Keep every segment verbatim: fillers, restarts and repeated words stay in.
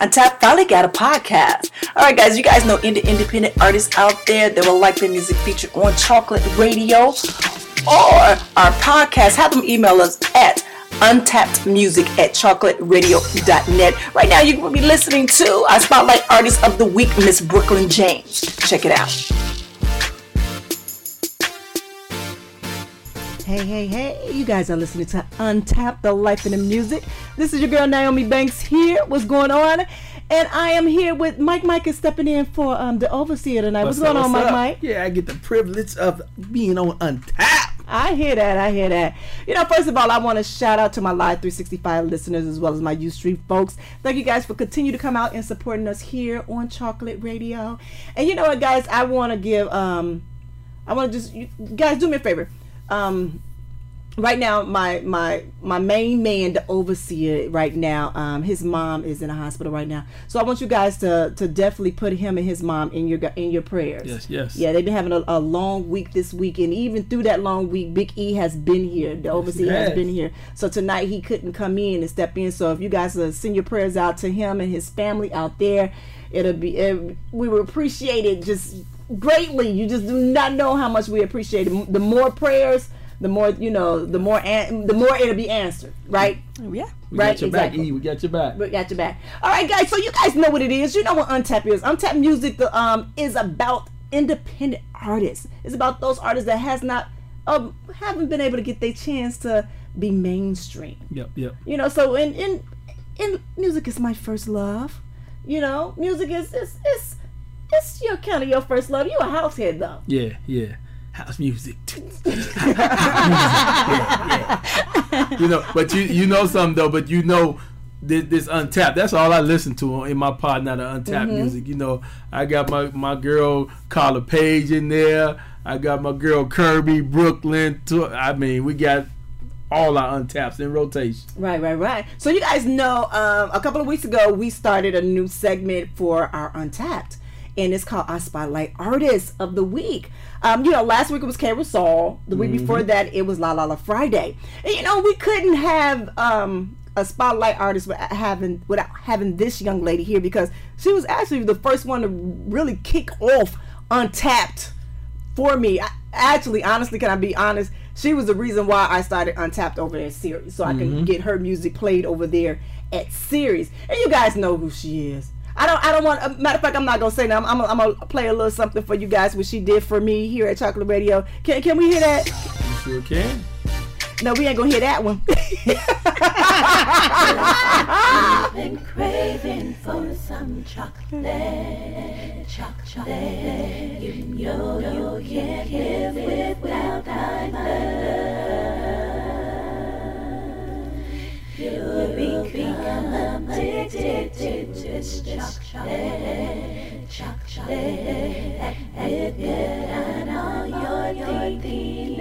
Untapped finally got a podcast. All right, guys, you guys know indie independent artists out there that will like their music featured on Chocolate Radio or our podcast. Have them email us at untappedmusic at chocolate radio dot net. Right now, you will be listening to our Spotlight Artist of the Week, Miss Brooklyn James. Check it out. Hey, hey, hey, you guys are listening to Untapped, the Life in the Music. This is your girl Naomi Banks here. What's going on? And I am here with Mike. Mike is stepping in for um, the overseer tonight. What's, what's going up, on, what's Mike? Up? Mike? Yeah, I get the privilege of being on Untapped. I hear that. I hear that. You know, first of all, I want to shout out to my Live three sixty-five listeners as well as my Ustream folks. Thank you guys for continue to come out and supporting us here on Chocolate Radio. And you know what, guys? I want to give, um, I want to just, you guys, do me a favor. Um, right now, my my my main man, the overseer, right now, um, his mom is in a hospital right now. So I want you guys to to definitely put him and his mom in your in your prayers. Yes, yes. Yeah, they've been having a, a long week this week, and even through that long week, Big E has been here. The overseer yes. has been here. So tonight he couldn't come in and step in. So if you guys uh, send your prayers out to him and his family out there, it'll be it, we will appreciate it just greatly. You just do not know how much we appreciate it. The more prayers, the more, you know, the more an- the more it'll be answered, right? Yeah. We right? got your exactly. back, E. We got your back. We got your back. All right, guys. So you guys know what it is. You know what Untapped is. Untapped Music the, um, is about independent artists. It's about those artists that has not, um, haven't been able to get their chance to be mainstream. Yep, yep. You know, so in in, in music is my first love. You know, music is is is it's your kind of your first love. You a house head though. Yeah, yeah. House music. yeah, yeah. You know, but you you know something though. But you know, this, this Untapped. That's all I listen to in my pod. Now the Untapped mm-hmm. music. You know, I got my my girl Carla Page in there. I got my girl Kirby Brooklyn. To, I mean, we got all our Untaps in rotation. Right, right, right. So you guys know, um, a couple of weeks ago we started a new segment for our Untapped. And it's called our Spotlight Artist of the Week. Um, you know, last week it was Kara Saul. The week mm-hmm. before that, it was La La La Friday. And, you know, we couldn't have um, a Spotlight Artist without having, without having this young lady here because she was actually the first one to really kick off Untapped for me. I, actually, honestly, can I be honest? She was the reason why I started Untapped over there at Sirius. So I mm-hmm. can get her music played over there at Sirius. And you guys know who she is. I don't. I don't want. Uh, matter of fact, I'm not gonna say that. I'm. I'm. I'm gonna play a little something for you guys, what she did for me here at Chocolate Radio. Can Can we hear that? You sure can. No, we ain't gonna hear that one. I've been craving for some chocolate, chocolate. You know you can't live without my love. You become addicted to this chocolate, chocolate. Admit it, I know you're thinking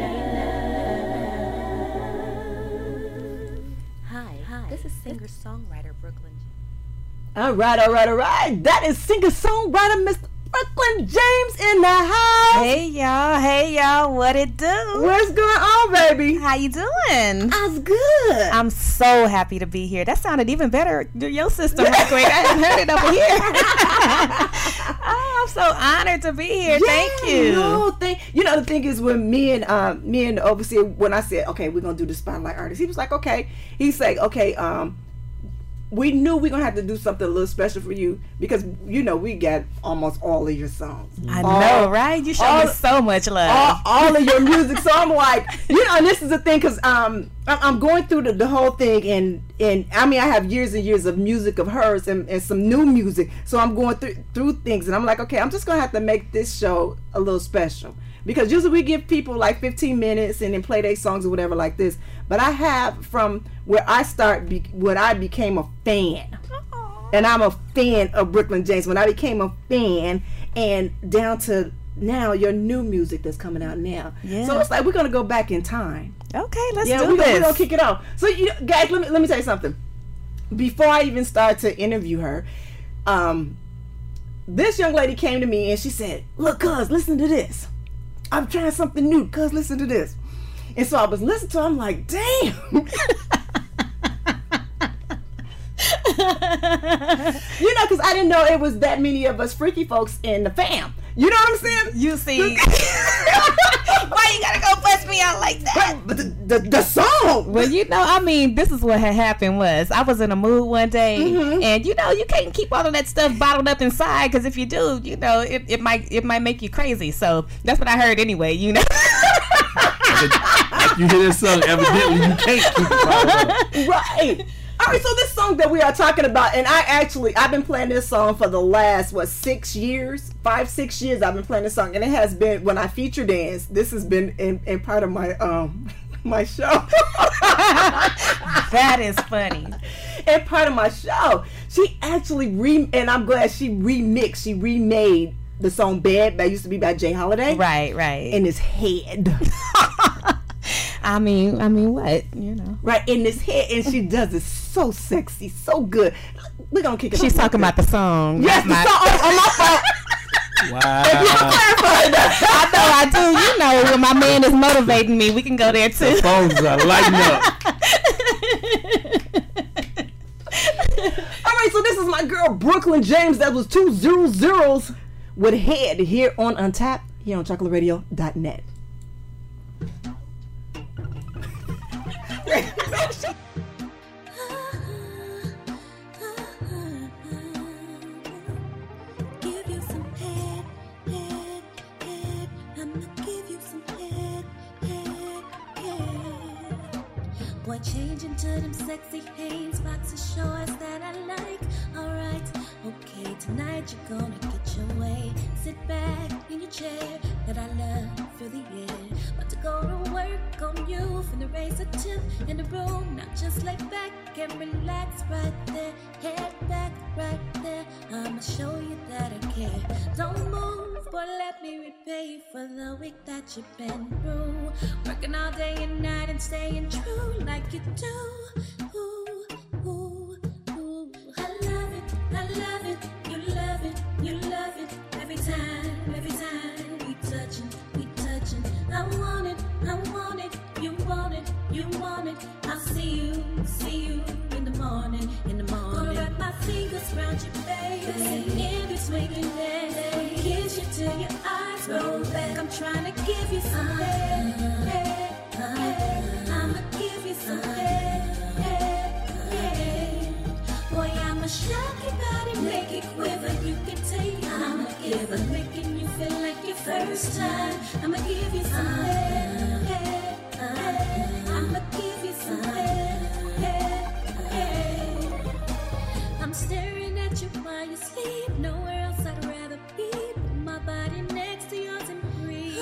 of. Hi, hi. This is singer-songwriter Brooklyn. All right, all right, all right. That is singer-songwriter Mister Brooklyn James in the house. Hey y'all, hey y'all, what it do? What's going on, baby? How you doing? I'm good. I'm so happy to be here. That sounded even better than your sister right quick. I haven't heard it over here. Oh, I'm so honored to be here. Yeah, thank you. No, thank you. Know the thing is when me and um me and the overseer, when I said okay, we're gonna do the Spotlight Artist, he was like okay. He's like okay, um. we knew we gonna have to do something a little special for you because you know we got almost all of your songs. I all, know, right? You show all, me so much love. All, all of your music. So I'm like, you know, and this is the thing because um, I'm going through the, the whole thing, and and I mean I have years and years of music of hers and, and some new music. So I'm going through through things, and I'm like, okay, I'm just gonna have to make this show a little special. Because usually we give people like fifteen minutes and then play their songs or whatever like this. But I have from where I start, be, when I became a fan. Aww. And I'm a fan of Brooklyn James. When I became a fan and down to now your new music that's coming out now. Yeah. So it's like we're going to go back in time. Okay, let's yeah, do we, this. We're going to kick it off. So you guys, let me, let me tell you something. Before I even start to interview her, um, this young lady came to me and she said, look, cuz, listen to this. I'm trying something new, cuz listen to this. And so I was listening to her, I'm like, damn. You know, because I didn't know it was that many of us freaky folks in the fam. You know what I'm saying? You see, why you gotta go bust me out like that? But, but the, the the song. Well, you know, I mean, this is what had happened was I was in a mood one day, Mhm. and you know, you can't keep all of that stuff bottled up inside because if you do, you know, it, it might it might make you crazy. So that's what I heard anyway. You know. Like you hear this song, evidently you can't keep it bottled up. Right. All right, so this song that we are talking about, and I actually, I've been playing this song for the last, what, six years? Five, six years I've been playing this song. And it has been, when I feature dance, this has been in, in part of my um my show. That is funny. And part of my show. She actually, re and I'm glad she remixed, she remade the song Bad, that used to be by Jay Holiday. Right, right. In his head. I mean, I mean, what? You know. Right, in his head. And she does it so sexy, so good. We're going to kick it She's off talking right about the song. Yes, not the my- song on my phone. Wow. I know I do. You know, when my man is motivating me, we can go there too. Phones are lighting up. All right, so this is my girl Brooklyn James. That was two zero zeros with head here on Untapped, here on chocolate radio dot net. Give you some head, head, head. I'ma give you some head, head, head. Boy, change into them sexy Hanes boxer shorts that I like. Alright, okay, tonight you're gonna get your way. Sit back in your chair that I love, feel the air. About to go to work on you, finna raise a tip in the room. Now just lay back and relax right there. Head back right there. I'ma show you that I care. Don't move, boy, let me repay you for the week that you've been through. Working all day and night and staying true like you do. Ooh, ooh, ooh. I love it, I love it. You love it, you love it. Every time, every time we touchin', we touchin'. I want it, I want it. You want it, you want it. I'll see you, see you in the morning, in the morning. Gonna wrap my fingers around you, baby. In between your legs, kiss you till your eyes roll back. I'm trying to give you some head, head, head. I'ma give you some head, head, head. Boy, I'ma shock your body, make it quiver. You can take it, I'ma give it, making you feel like your first time. I'ma give you some head, head, head. I'ma give you some head, head, head. I'm staring at you while you sleep. Nowhere else I'd rather be. Put my body next to yours and breathe.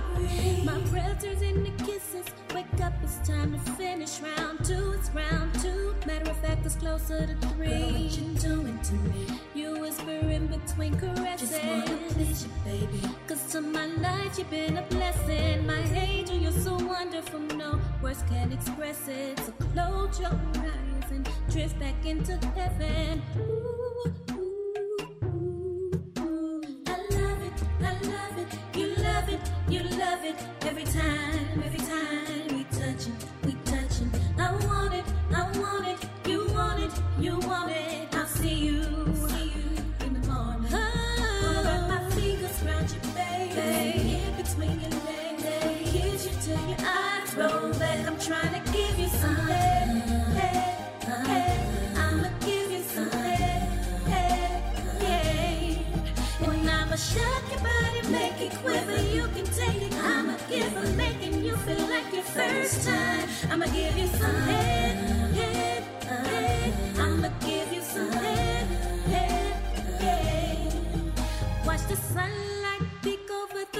My breath turns into kisses. Wake up, it's time to finish round two. It's round two. Matter of fact, it's closer to three. Girl, what you doing to me? You whisper in between caresses. Just wanna please you, baby. Cause to my life, you've been a blessing. My angel, you're so wonderful. No words can express it. So close your eyes and drift back into heaven. Ooh, ooh, ooh, ooh. I love it, I love it. You love it, you love it. Every time, every time we touchin', we touchin'. I want it, I want it. You want it, you want it. I'll see you, see you in the morning. Oh, gonna wrap my fingers around you, baby. In between your legs, kiss you till your eyes roll back. I'm trying to give you some head, head, head. I'ma give you some head, head, head. And I'ma shock your body, make it quiver. You can take it, I'ma give her, making you feel like your first time. I'ma give you some head, head, head. I'ma give you some head, head, head. Watch the sunlight peek over the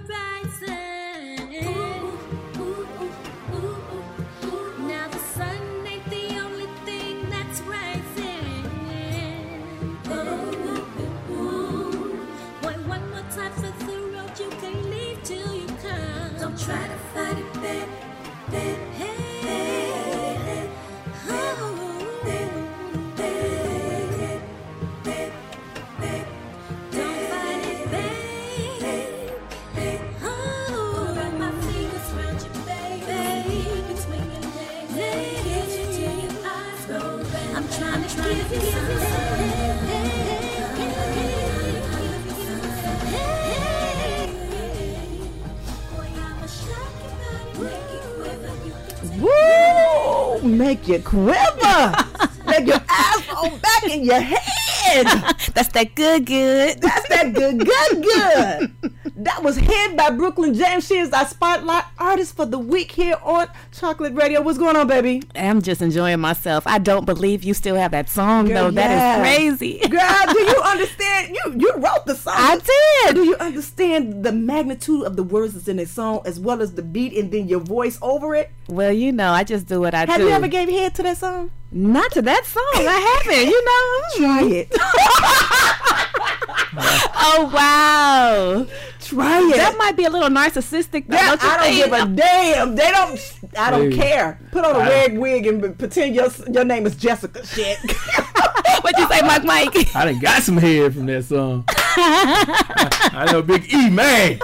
horizon. Ooh, ooh, ooh, ooh, ooh. Now the sun ain't the only thing that's rising. Ooh, ooh, ooh. Boy, one more time for the road, you can't leave till you come. Don't try to fight it, babe, babe, hey, hey, hey. make you quiver. Make your eyes roll back in your head. That's that good, good. That's that good, good, good. That was Head by Brooklyn James. She is our spotlight artist for the week here on Chocolate Radio. What's going on, baby? I'm just enjoying myself. I don't believe you still have that song, Girl, though. That yeah. is crazy. Girl, do you understand? You you wrote the song. I did. Do you understand the magnitude of the words that's in the song as well as the beat and then your voice over it? Well, you know, I just do what I Have do. you ever gave head to that song? Not to that song. I haven't, you know. Try it. Oh, wow. Try it. That might be a little narcissistic, though. Yeah, don't you I don't think? give a damn. They don't. I don't Hey. care. Put on a I- red wig and pretend your your name is Jessica. Shit. What you say, Mike Mike? I done got some head from that song. I know Big E, man.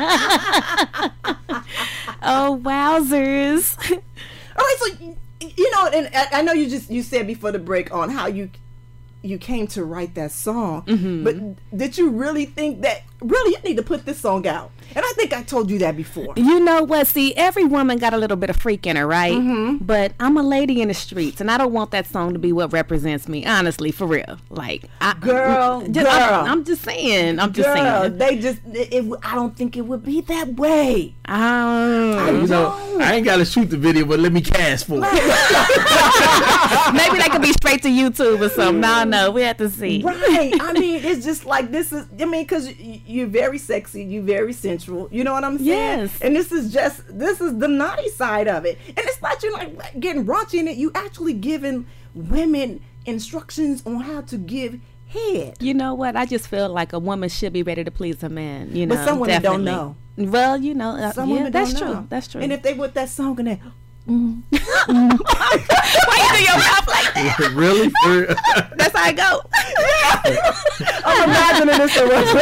Oh, wowzers. All right, so you, you know, and I, I know you just you said before the break on how you you came to write that song, Mm-hmm. but did you really think that really you need to put this song out? And I think I told you that before. You know what? See, every woman got a little bit of freak in her, right? Mm-hmm. But I'm a lady in the streets, and I don't want that song to be what represents me. Honestly, for real. Like, I, Girl, just, girl. I'm, I'm just saying. I'm just Girl, saying. they just it, it, I don't think it would be that way. Um, You know, I ain't gotta shoot the video, but let me cast for it. maybe they could be straight to YouTube or something. No, no, we have to see. Right. I mean, it's just like this is. I mean, because you're very sexy, you're very sensual. You know what I'm saying? Yes. And this is just this is the naughty side of it. And it's not you like getting raunchy in it. You actually giving women instructions on how to give head. You know what? I just feel like a woman should be ready to please a man. You know, But some women don't definitely. know. Well, you know, uh, Some yeah, women that's don't true. know. That's true. And if they with that song and that, why you do your mouth like that? Really? For- That's how I go. I'm imagining this.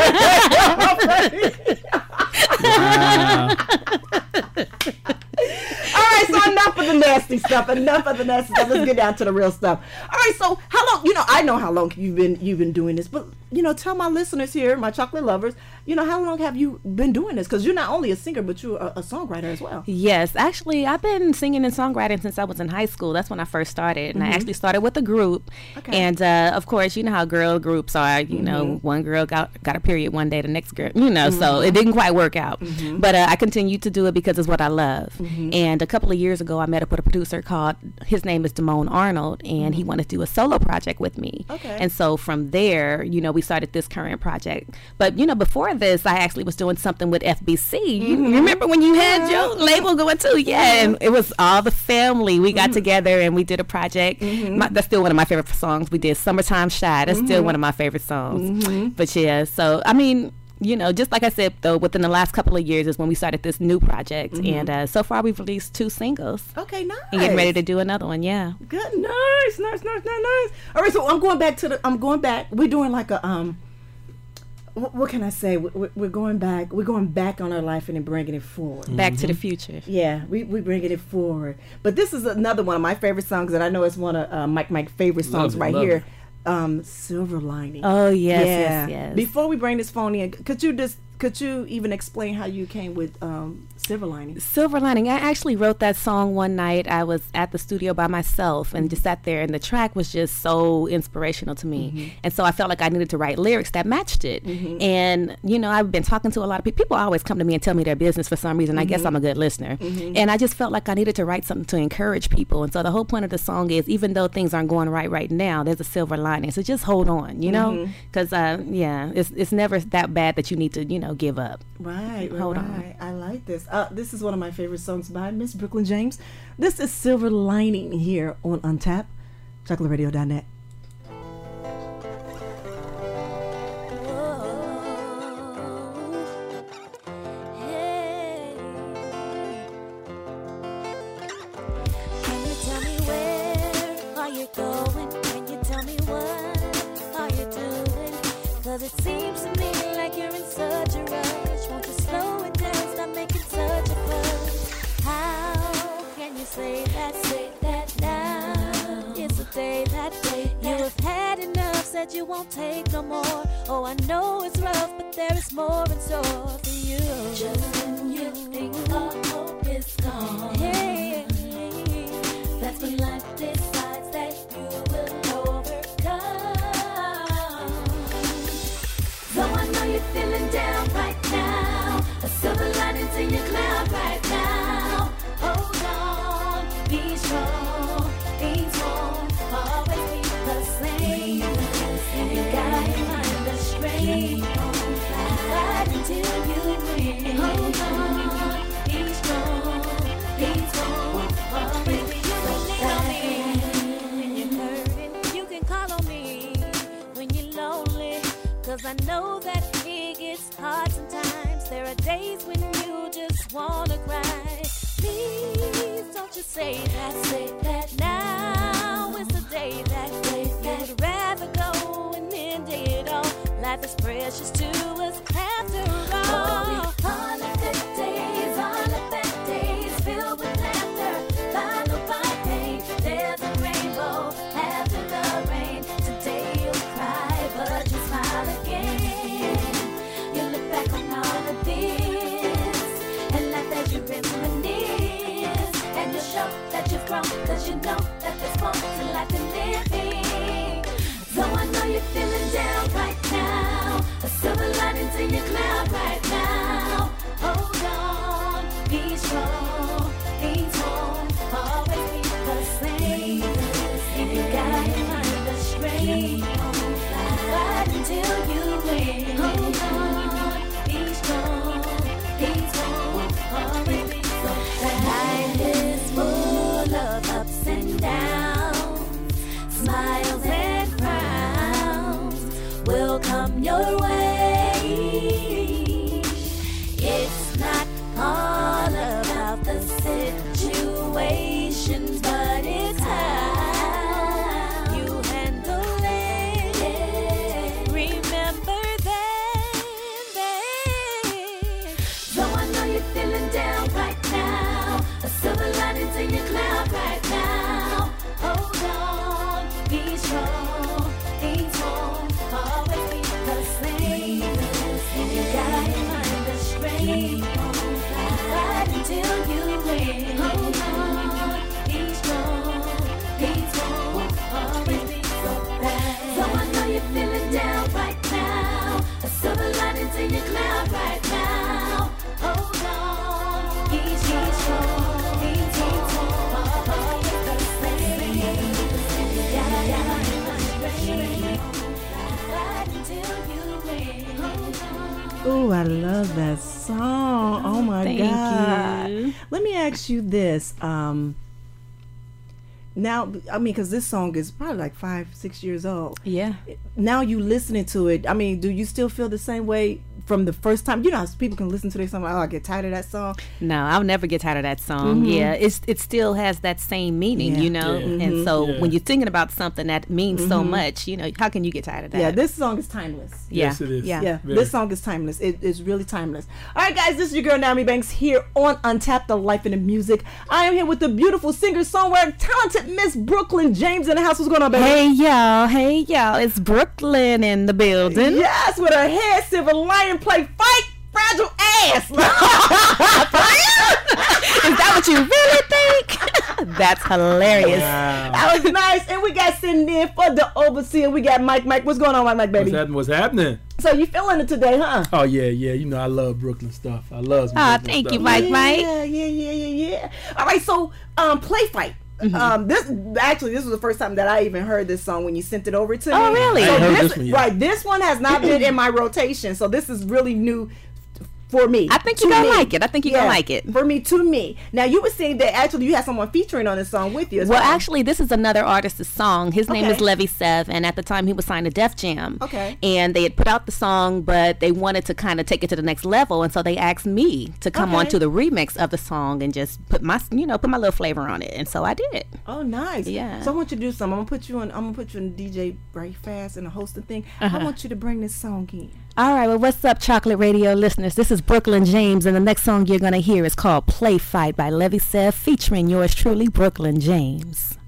wow. All right, so enough of the nasty stuff. Enough of the nasty stuff. Let's get down to the real stuff. All right, so how long? You know, I know how long you've been you've been doing this, but you know, tell my listeners here, my chocolate lovers, you know, how long have you been doing this? Because you're not only a singer, but you're a, a songwriter as well. Yes, actually, I've been singing and songwriting since I was in high school. That's when I first started, and I actually started with a group. Okay. And uh, of course, you know how girl groups are. You know, one girl got got a period one day, the next girl, you know, so it didn't quite work out. But uh, I continued to do it because it's what I love. And a couple of years ago, I met up with a producer called, his name is Damone Arnold, and he wanted to do a solo project with me. Okay. And so from there, you know, we started this current project. But you know, before this, I actually was doing something with F B C. You remember when you had your label going too? Yeah, and it was all the family. We got together and we did a project. My, that's still one of my favorite songs. We did Summertime Shy. That's still one of my favorite songs. But yeah, so I mean, you know, just like I said, though, within the last couple of years is when we started this new project. And uh, so far, we've released two singles. Okay, nice. And getting ready to do another one, yeah. Good, nice, nice, nice, nice, nice. All right, so I'm going back to the. I'm going back. We're doing like a um. What, what can I say? We're, we're going back. We're going back on our life and then bringing it forward. Back to the future. Yeah, we we bringing it forward. But this is another one of my favorite songs, and I know it's one of uh, Mike Mike's favorite songs Love it, right love here. it. Um, Silver Lining. Oh, yes, yeah. yes, yes. Before we bring this phone in, could you just could you even explain how you came with um, Silver Lining? Silver Lining. I actually wrote that song one night. I was at the studio by myself and just sat there, and the track was just so inspirational to me. Mm-hmm. And so I felt like I needed to write lyrics that matched it. And, you know, I've been talking to a lot of people. People always come to me and tell me their business for some reason. I guess I'm a good listener. And I just felt like I needed to write something to encourage people. And so the whole point of the song is, even though things aren't going right right now, there's a silver lining. So just hold on, you know? Because, uh, yeah, it's, it's never that bad that you need to, you know, give up. Right, right, Hold on. right. I like this. Uh, this is one of my favorite songs by Miss Brooklyn James. This is Silver Lining here on Untapped, chocolate radio dot net. Can you tell me where are you going? Can you tell me what are you doing? Cause it seems to me like you're in such a rush. Won't you slow it down, stop making such a fuss? How can you say that, say that now? It's the day that day you have had enough, said you won't take no more. Oh, I know it's rough, but there is more in store for you. Just when you think all hope is gone, hey, that's That's when life decides that you will overcome. So I know you're feeling down right now. A silver lining to your cloud right now. Hold on, be strong, things won't always be the same. You gotta find the strength, fight until you win. Hold on, be strong, things won't always be the same. When you're hurting, you can call on me. When you're lonely, cause I know that it gets hard sometimes. There are days when you just wanna cry. Please don't you say that, say that now is the day that you would rather go and end it all. Life is precious to us after all. All of the days, all of the days filled with laughter, followed by pain. There's a rainbow after the rain. Today you'll cry, but you smile again. You look back on all of this and laugh as you reminisce, and you show that you've grown, cause you know that there's more to life than living. So I know you're feeling down right now. A silver lining to your cloud right now. Hold on, be strong. Things won't always be the same. You gotta find the strength, fight until you win. Hold on, be strong. Things won't always be so bad. Life is full of ups and downs, smiles and frowns will come your way. It's not all about the situations, but it's how you handle it. Remember that, babe. So I know you're feeling down right now. A silver lining to your cloud right now. Hold on, be strong. Things won't always be the same. You gotta find the strength, fight until you win. Hold on, be strong. Things won't always be so bad. So I know you're feeling down right now. A silver lining to your cloud right now. Hold on, be strong. Things won't always be the same. You gotta find the strength, fight until you win. Hold on. Oh, I love that song. Oh my Thank God. you. Let me ask you this. Um, now, I mean, because this song is probably like five, six years old. Yeah. Now you listening to it, I mean, do you still feel the same way from the first time? You know how people can listen to their song like, oh, I get tired of that song. No, I'll never get tired of that song. Yeah, it's it still has that same meaning, Yeah. you know. Yeah. And so Yeah. when you're thinking about something that means so much, you know, how can you get tired of that? Yeah, this song is timeless. Yeah. Yes, it is. Yeah. Yeah, Very. this song is timeless. It is really timeless. All right, guys, this is your girl Naomi Banks here on Untapped, the Life and the Music. I am here with the beautiful singer, songwriter, talented Miss Brooklyn James in the house. What's going on, baby? Hey y'all, hey y'all, it's Brooklyn in the building. Yes, with her head, silver lion, play fight, fragile ass. Is that what you really think? That's hilarious. Wow. That was nice. And we got sitting in for the overseer. We got Mike. Mike, what's going on, Mike? Mike, What's, baby? happening? What's happening? So you feeling it today, huh? Oh yeah, yeah. You know I love Brooklyn stuff. I love. Some Aw, Brooklyn thank stuff. you, Mike. Mike. Yeah, yeah, yeah, yeah, yeah. All right, so um, play fight. Mm-hmm. Um, this actually this was the first time that I even heard this song when you sent it over to me. Oh, really? So I ain't heard this, this one yet. right, this one has not been in my rotation, so this is really new for me. I think To you're gonna me. like it. I think you're Yeah, gonna like it. For me, to me. Now you were saying that actually you had someone featuring on this song with you as Well, well. actually, this is another artist's song. His name Okay. is Levy Sev, and at the time he was signed to Def Jam. Okay. And they had put out the song, but they wanted to kind of take it to the next level, and so they asked me to come Okay. on to the remix of the song and just put my, you know, put my little flavor on it, and so I did. Oh, nice. Yeah. So I want you to do something. I'm gonna put you on. I'm gonna put you in D J right fast and a hosting thing. Uh-huh. I want you to bring this song in. All right, well, what's up, Chocolate Radio listeners? This is Brooklyn James, and the next song you're going to hear is called Play Fight by Levy Sev, featuring yours truly, Brooklyn James.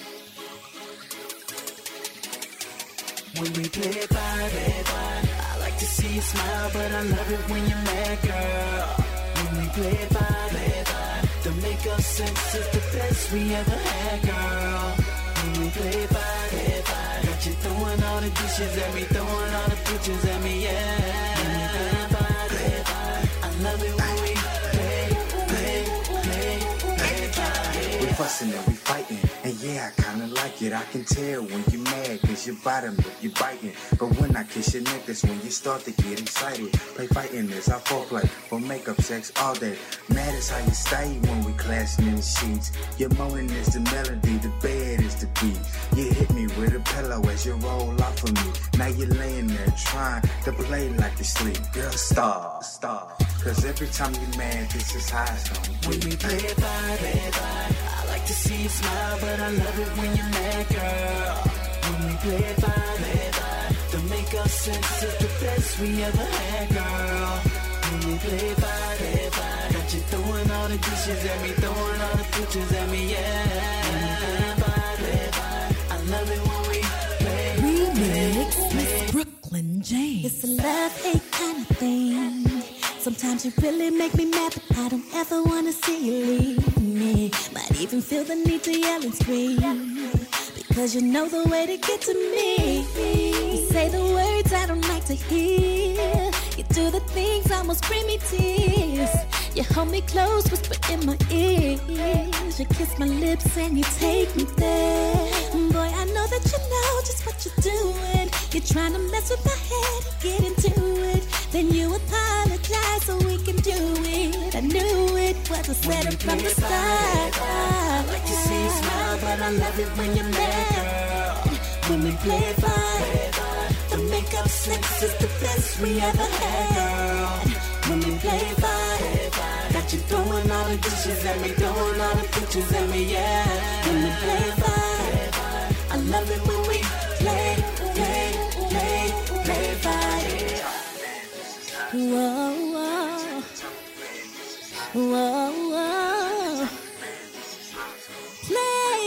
When we play fight, I like to see you smile, but I love it when you're mad, girl. When we play it by, play it by. The makeup sex is the best we ever had, girl. When we play it by, play it by. Got you throwing all the dishes at me, throwing all the pictures at me, yeah. When we play it by, play it by. I love it when we play, play, play, play it by. We fussing and we fighting, and yeah, I kinda like it. I can tell when you're mad, cause your bottom lip, you biting. But when I kiss your neck, that's when you start to get excited. Play fighting is our foreplay, for makeup sex all day. Mad is how you stay when we clashing in the sheets. Your moaning is the melody, the bed is the beat. You hit me with a pillow as you roll off of me. Now you're laying there trying to play like you sleep. Girl, stop, stop. Cause every time you're mad, this is how it's gonna be. When we play it by, play it by. I like to see you smile, but I love it when you're mad, girl. When we play it by, play it by. The makeup sex is the best we ever had, girl. When we play it by, play it by. Got you throwing all the dishes at me, throwing all the pictures at me, yeah. When we play it by, play it by. I love it when we play, Remix play, Miss Brooklyn James. It's a love-hate kind of thing. Sometimes you really make me mad, but I don't ever wanna see you leave me. Might even feel the need to yell and scream, because you know the way to get to me. You say the words I don't like to hear. You do the things almost bring me tears. You hold me close, whisper in my ears. You kiss my lips and you take me there. Boy, I know that you know just what you're doing. You're trying to mess with my head and get into it. Then you apologize so we can do it. I knew it was a setup from the start. I like to see you smile, but I love it when you're mad, girl. When we play it by, the makeup sex is the best we ever had, girl. when we play it by, Got you throwing all the dishes at me, throwing all the pictures at me, yeah. when we play it by, I love it when we play, play, play, play by. whoa, whoa, whoa, whoa. Play,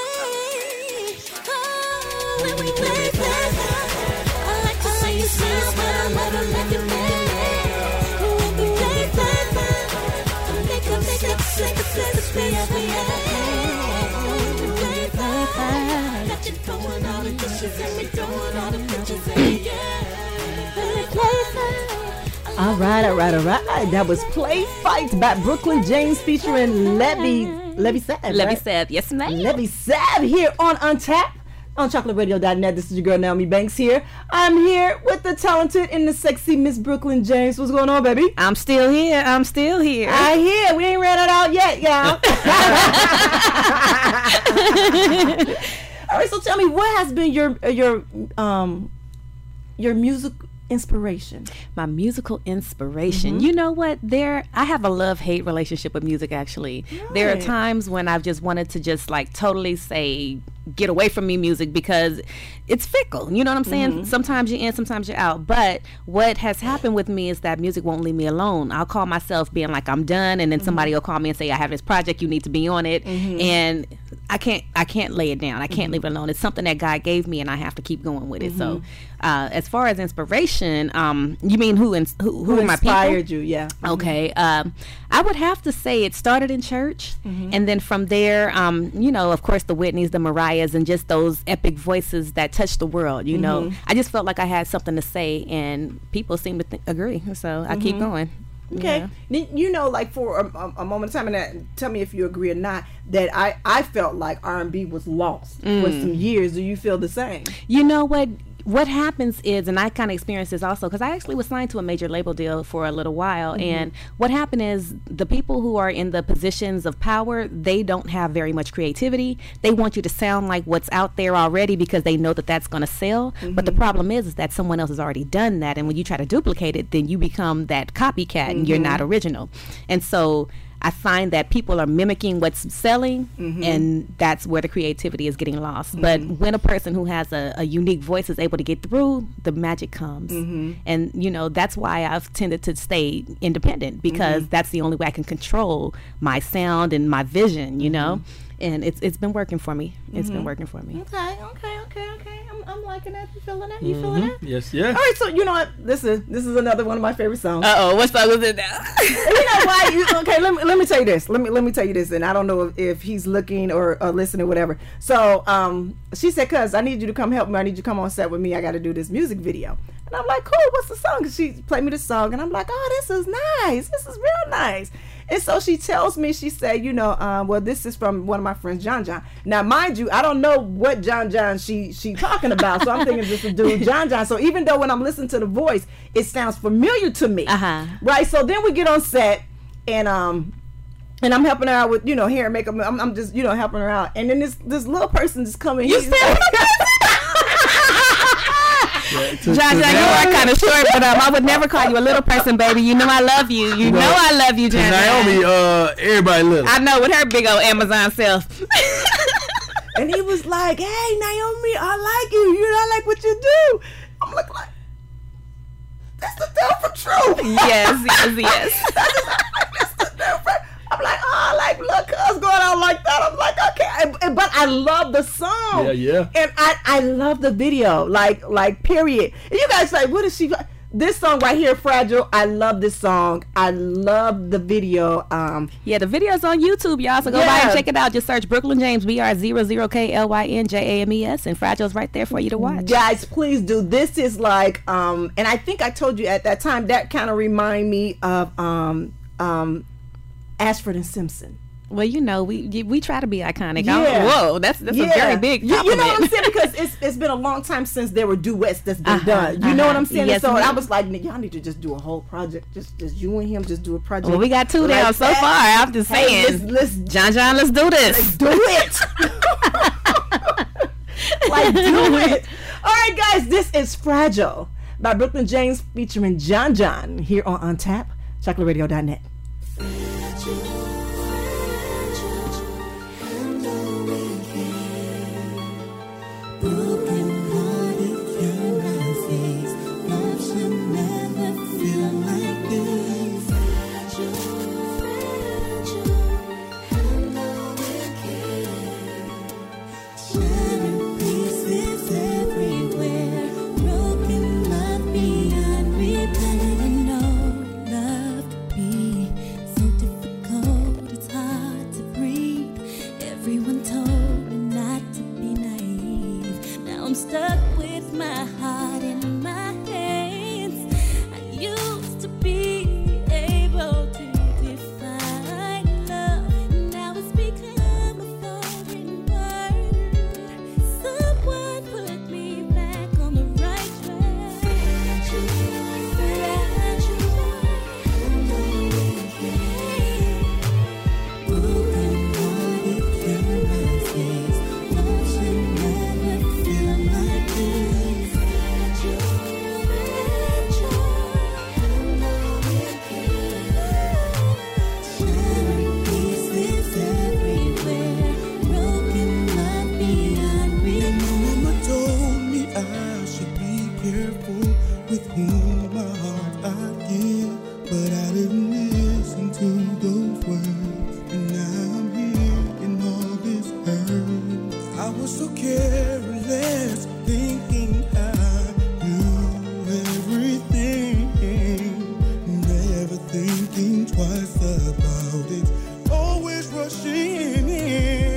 oh, when we play, play, I like to see you smile, but I love it when you're mad. When we play, play, play, make up, make up, sex, sex, we ever had. When we play, play, play, got you throwing all the dishes at me, throwing all the pictures at me, yeah. When we play, play. All right, all right, all right. That was Play Fight by Brooklyn James featuring Levy, Levy Sav. Levy right? Sav, yes ma'am. Levy Sav here on Untapped on chocolate radio dot net. This is your girl Naomi Banks here. I'm here with the talented and the sexy Miss Brooklyn James. What's going on, baby? I'm still here. I'm still here. I hear. We ain't ran it out yet, y'all. All right, so tell me, what has been your your um your music inspiration? My musical inspiration. Mm-hmm. You know what? There, I have a love-hate relationship with music. Actually, there are Right. times when I've just wanted to just like totally say, get away from me, music, because it's fickle. You know what I'm saying? Mm-hmm. Sometimes you're in, sometimes you're out. But what has happened with me is that music won't leave me alone. I'll call myself being like I'm done, and then Mm-hmm. somebody will call me and say, I have this project, you need to be on it, and I can't, I can't lay it down. I can't Mm-hmm. leave it alone. It's something that God gave me, and I have to keep going with it. So, uh, as far as inspiration, um, you mean who, ins- who, who, Who are my people? inspired you? Yeah. Okay, um, I would have to say it started in church, and then from there, um, you know, of course, the Whitneys, the Mariahs, and just those epic voices that touched the world. You know, I just felt like I had something to say, and people seem to th- agree. So I keep going. Okay, Yeah. N- you know, like for a, a, a moment of time, and that, tell me if you agree or not, that I, I felt like R and B was lost for some years. Do you feel the same? You know what? What happens is, and I kind of experienced this also, because I actually was signed to a major label deal for a little while, and what happened is the people who are in the positions of power, they don't have very much creativity. They want you to sound like what's out there already because they know that that's going to sell. But the problem is, is that someone else has already done that, and when you try to duplicate it, then you become that copycat, and you're not original. And so I find that people are mimicking what's selling, and that's where the creativity is getting lost. But when a person who has a, a unique voice is able to get through, the magic comes. And, you know, that's why I've tended to stay independent, because that's the only way I can control my sound and my vision, you know? And it's it's been working for me. It's been working for me. Okay, okay, okay, okay. I'm, I'm liking that. You feeling that? You feeling that? Yes, yeah. All right, so you know what? This is this is another one of my favorite songs. Uh oh, what song is it now? And you know why? You, okay, let me let me tell you this. Let me let me tell you this, and I don't know if, if he's looking or, or listening or whatever. So um, she said, "Cuz I need you to come help me. I need you to come on set with me. I got to do this music video." And I'm like, "Cool. What's the song?" She played me the song, and I'm like, "Oh, this is nice. This is real nice." And so she tells me, she said, you know, uh, well, this is from one of my friends, John John. Now, mind you, I don't know what John John she she talking about, so I'm thinking this is dude John John. So even though when I'm listening to the voice, it sounds familiar to me, Uh-huh. right? So then we get on set, and um, and I'm helping her out with, you know, hair and makeup. I'm, I'm just, you know, helping her out, and then this this little person just coming. You he's- still Yeah, to- John, to John, you Naomi- are kind of short, but um, I would never call you a little person, baby. You know I love you. You No. know I love you, to John. Naomi, John. uh, everybody little. I know, with her big old Amazon self. And he was like, "Hey, Naomi, I like you. You know, I like what you do." I'm like, like that's the devil for truth. Yes, yes, yes. That's the difference. I'm like, oh, like, look, us going on like that. I'm like, okay, and- and- but I love the song. Yeah, yeah. And I, I love the video, like, like, period. And you guys like, what is she? This song right here, "Fragile." I love this song. I love the video. Um, Yeah, the video's on YouTube, y'all. So go by Yeah. and check it out. Just search Brooklyn James, B R zero zero K L Y N J A M E S, and Fragile's right there for you to watch. guys, please do. This is like, um, and I think I told you at that time that kind of remind me of um, um, Ashford and Simpson. Well, you know, we we try to be iconic. Yeah. I- Whoa, that's that's a very big You, you know what I'm compliment. saying? Because it's it's been a long time since there were duets that's been Uh-huh, done. You know what I'm uh-huh. saying? Yes, so ma'am. I was like, y'all need to just do a whole project, just just you and him, just do a project. Well, we got two like down so that. far. I'm just Hey, saying. let's, let's John John, let's do this. do it. Like, do it. All right, guys, this is "Fragile" by Brooklyn James featuring John John here on Untap, chocolate radio dot net. Broken hearted, can I face? Love should never feel like this. Fragile, fragile, and all it can. Shattered pieces everywhere. Broken love beyond repair. And no love could be so difficult. It's hard to breathe. Everyone told me not to be naive. Now I'm stuck with my heart in my hands. I used to be able to define love. Now it's become a foreign word. Someone put me back on the right track. Fragile, broken hearted, can I face? Love should never feel like this. Fragile, shattered pieces everywhere. Broken love beyond repair. Mama told me I should be careful with whom my heart I give, but I didn't listen to those words, and now I'm here in all this hurt. I was so careless, thinking I knew everything, never thinking twice about it, always rushing in.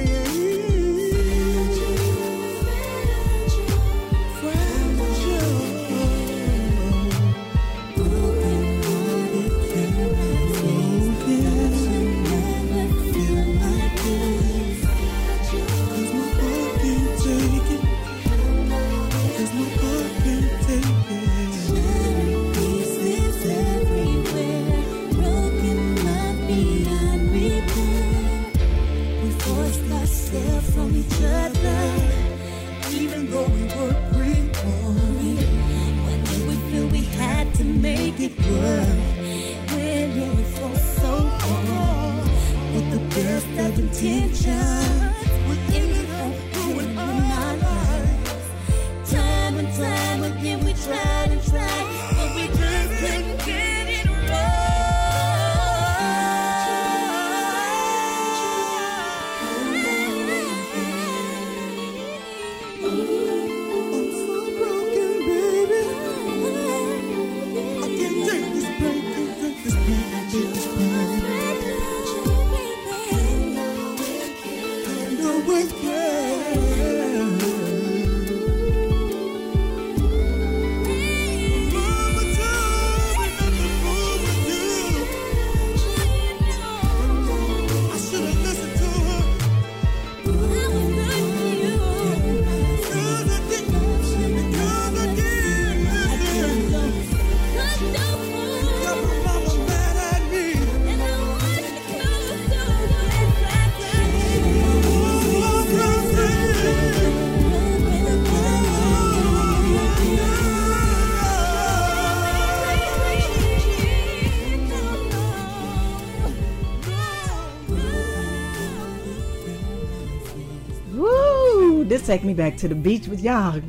Broken hearted, can I face? Love should never feel like this. Cause my heart can't take it. Cause my heart can't take it. Shattered pieces everywhere. Broken love beyond repair. We forced ourselves from each other, Even though we were pre-born, when did we feel we had to make it work? When it was for so long, with the best of intentions, we ended up ruining our lives. Time and time again, we tried and tried, but we just couldn't get it right. this take me back to the beach with y'all.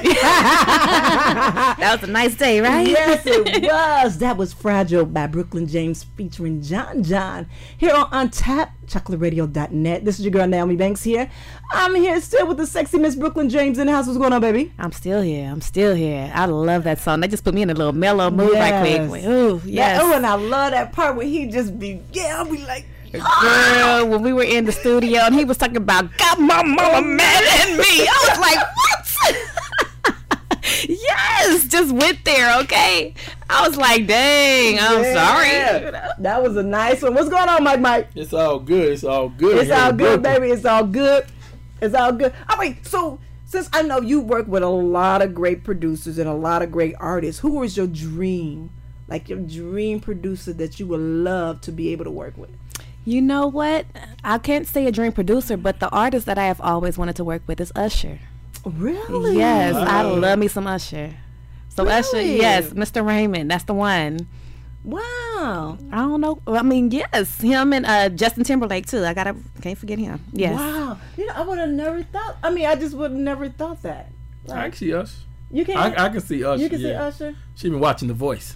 That was a nice day, right? Yes, it was. That was Fragile by Brooklyn James featuring John John here on Untapped, chocolate radio dot net. This is your girl Naomi Banks here. I'm here still with the sexy Miss Brooklyn James in the house. What's going on, baby? I'm still here. I'm still here. I love that song. That just put me in a little mellow mood right quick. Ooh, yes. Oh, and I love that part where he just be, yeah, I'll be like, girl, when we were in the studio and he was talking about got my mama mad at me, I was like, what? Yes, just went there. Okay, I was like, dang, I'm yeah. sorry. That was a nice one. What's going on, Mike Mike? It's all good. It's all good. It's Yeah, all good, Brooklyn. baby. It's all good. It's all good. All right, so since I know you work with a lot of great producers and a lot of great artists, who is your dream, like your dream producer that you would love to be able to work with? You know what? I can't say a dream producer, but the artist that I have always wanted to work with is Usher. Really? Yes, I Wow. love me some Usher. So Really? Usher, yes, Mister Raymond, that's the one. Wow. I don't know. I mean, yes, him and uh, Justin Timberlake too. I gotta can't forget him. Yes. Wow. You know, I would have never thought. I mean, I just would have never thought that. I can see us. You can. I, I can see Usher. you can see yeah. Usher. She been watching The Voice.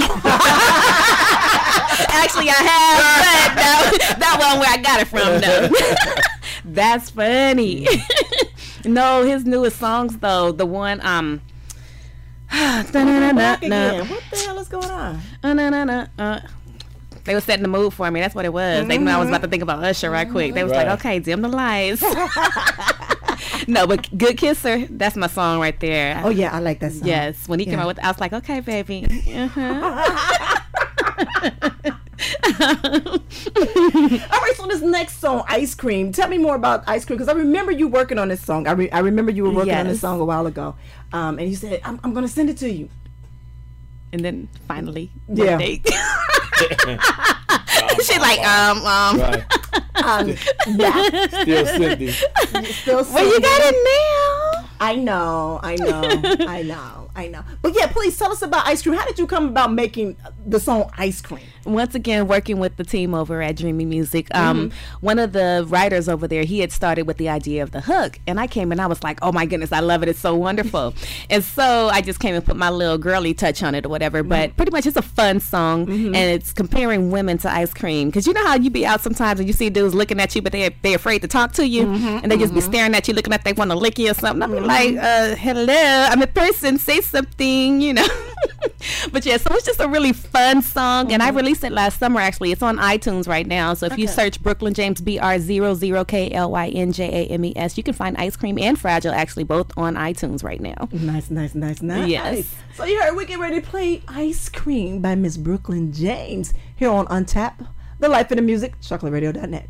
Actually, I have, but that, that wasn't where I got it from, though. That's funny. No, his newest songs though, the one um. Back again. What the hell is going on? Uh, na, na, na, uh. They were setting the mood for me. That's what it was. They knew I was about to think about Usher right quick. They was Right. like, okay, dim the lights. No, but Good Kisser, that's my song right there. Oh yeah, I like that song. Yes, when he came Yeah. out with, I was like, okay, baby. Uh-huh. All right, so this next song, Ice Cream. Tell me more about Ice Cream, because I remember you working on this song. I, re- I remember you were working on this Yes. song a while ago, um, and you said, "I'm, I'm going to send it to you." And then finally, Yeah. one day. She like, um, um. Right. Um, yeah, Still Cindy. still. Well, you singing. got it now. I know, I know, I know, I know. But yeah, please tell us about Ice Cream. How did you come about making the song Ice Cream? Once again, working with the team over at Dreamy Music, um, one of the writers over there, he had started with the idea of the hook, and I came and I was like, "Oh my goodness, I love it! It's so wonderful!" And so I just came and put my little girly touch on it or whatever. But pretty much, it's a fun song, and it's comparing women to ice cream. Because you know how you be out sometimes and you see dudes looking at you, but they they afraid to talk to you, and they just be staring at you, looking like they want to lick you or something. I'm like, uh, "Hello, I'm a person. Say something," you know. But yeah, so it's just a really fun song, and I released it last summer. Actually, it's on iTunes right now. So if you Okay. search Brooklyn James, B R zero zero K L Y N J A M E S, you can find Ice Cream and Fragile actually both on iTunes right now. Nice, nice, nice, nice. Yes. So you heard we get ready to play Ice Cream by Miss Brooklyn James here on Untap, the life of the music, chocolate radio dot net.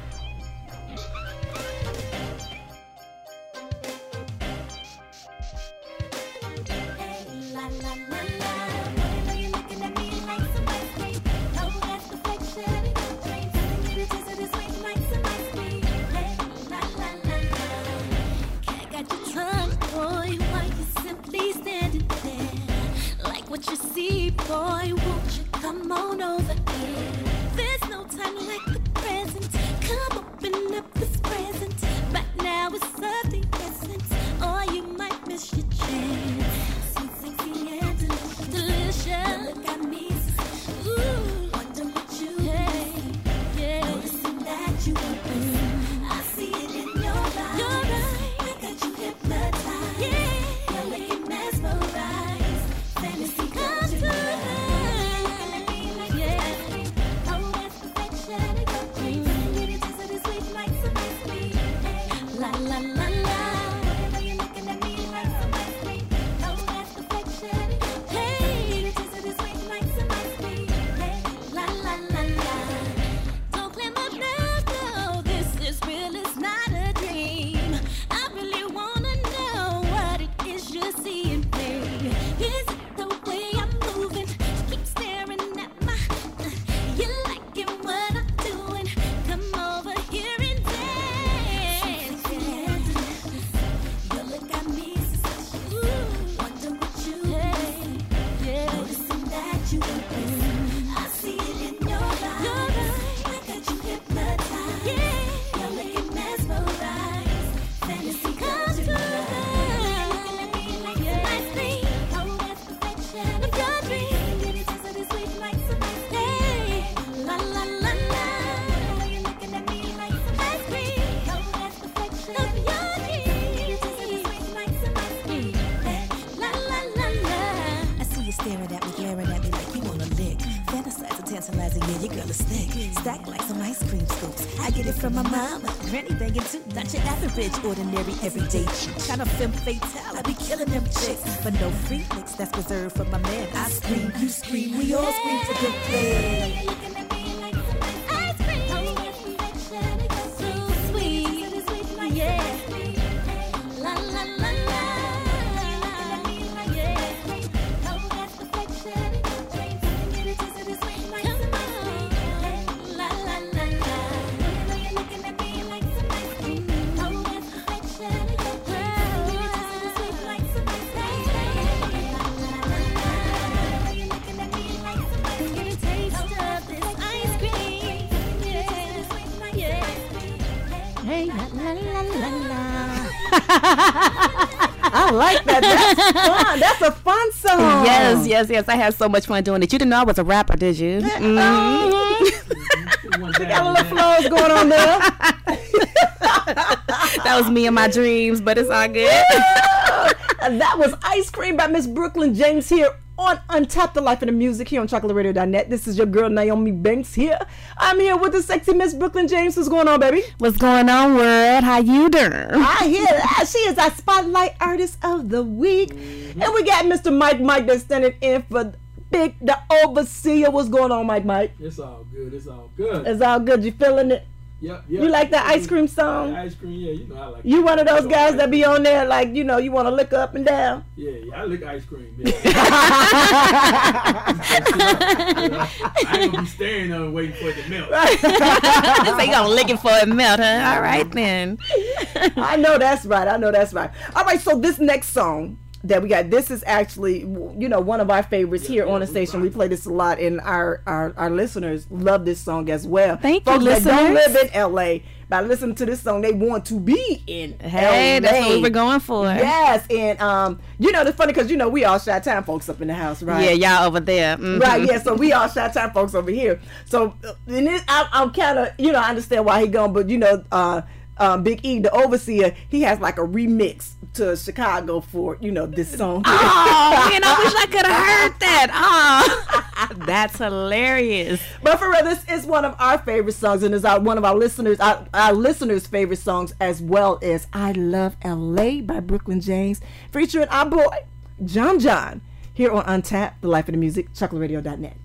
What you see, boy, won't you come on over here? There's no time like the present. Come open up this present. Right now it's of the essence, or you might miss your chance. Sweet, sexy, and delicious. delicious. Look at me. Ooh, wonder what you think. Yeah. Noticing that you open. I see it in your eyes. Your eyes. I got you hypnotized. Yeah. You're making mesmerized. Fantasy comes to life. Yeah. Oh, that's perfection. It goes dreams. Get it to the sweet like some ice cream. La la la la. Now you're looking at me like some ice cream. Oh, that's perfection. Hey, get it to the sweet like some ice cream. Hey, la la la la. Don't claim up now, girl. This is real. from my mama. Granny banging too, not your average, ordinary, everyday chick. Kind of femme fatale, I be killing them chicks. But no free licks, that's reserved for my man. I scream, you scream, we all scream for good play. Looking at me like some ice cream. Oh, affection, it's so sweet. Yeah. La la la la. Yeah. Oh, that's affection in your dreams. Get it twisted, it's sweet like some ice cream. La la la la. You're looking at me like some ice cream. Oh, that's affection in your dreams. Get it twisted, it's sweet like some ice cream. La la la la. You're looking at me like some ice cream. Get a taste of this ice cream. Yeah, yeah. Hey, la la la la la. I like that. That's fun. That's a fun song. Yes, yes, yes. I had so much fun doing it. You didn't know I was a rapper, did you? Mhm. We got a little flows going on there. That was me and my dreams, but it's all good. And that was Ice Cream by Miss Brooklyn James here on Untap the Life of the Music here on chocolate radio dot net. This is your girl Naomi Banks here. I'm here with the sexy Miss Brooklyn James. What's going on, baby? What's going on, world? How you doing? I hear that. She is our Spotlight Artist of the Week. Mm-hmm. And we got Mister Mike Mike that's standing in for Big the Overseer. What's going on, Mike Mike? It's all good. It's all good. It's all good. You feeling it? Yep, yep. You like that ice cream song? Yeah, ice cream, yeah, you know I like You it. one of those I guys like that be on there like, you know, you want to lick up and down? Yeah, yeah, I lick ice cream. Yeah. I ain't gonna be staring on waiting for it to melt. So you gonna lick it for it melt, huh? All right then. I know that's right. I know that's right. All right, so this next song that we got, this is actually, you know, one of our favorites Yeah, here yeah, on the we station. rock. We play this a lot, and our, our, our listeners love this song as well. Thank you, Folks that don't listeners. live in L A, by listening to this song, they want to be in Hey, L A. that's what we were going for. Yes, and um, you know, it's funny because you know we all Chi-Town folks up in the house, right? Yeah, y'all over there. Mhm. Right, yeah. So we all Chi-Town folks over here. So, uh, and it, I, I'm kind of, you know, I understand why he gone, but you know, uh, um, Big E, the Overseer, he has like a remix to Chicago for, you know, this song. Oh man, I wish I could have heard that. Oh, that's hilarious. But for real, this is one of our favorite songs, and is our, one of our listeners, our, our listeners' favorite songs, as well as "I Love L A" by Brooklyn James, featuring our boy John John here on Untap the Life of the Music, chocolate radio dot net.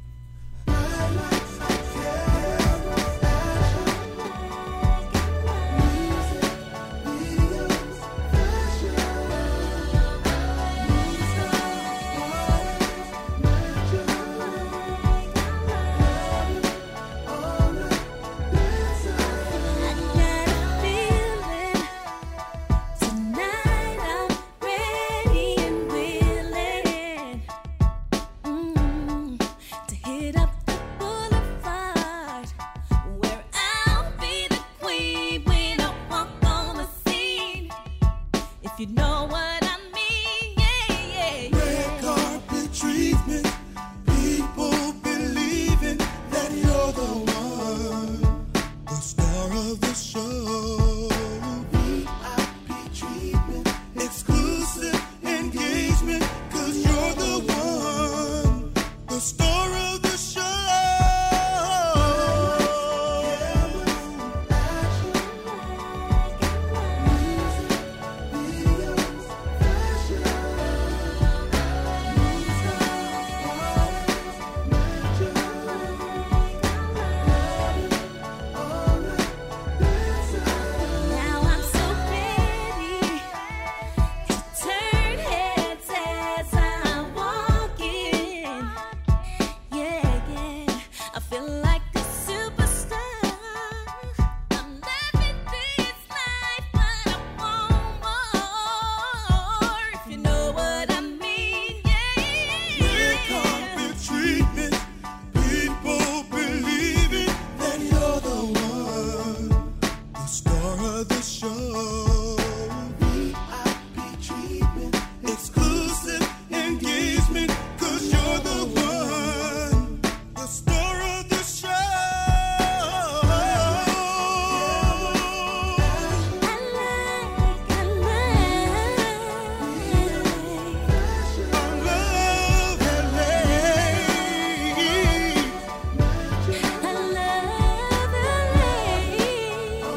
You know what I mean? Yeah, yeah, yeah. Red carpet treatment, people believing that you're the one, the star of the show. V I P treatment, exclusive engagement, 'cause you're the one, the star of the show. Now I'm so ready to turn heads as I walk in. Yeah, yeah, I feel like a superstar. I'm living this life, but I want more. If you know what I mean, yeah. Red carpet treatment, people believing that you're the one, the star of the show. V I P treatment, exclusive engagement, 'cause you're the one, the star of the show. I like, I like. I love L A. I love L A.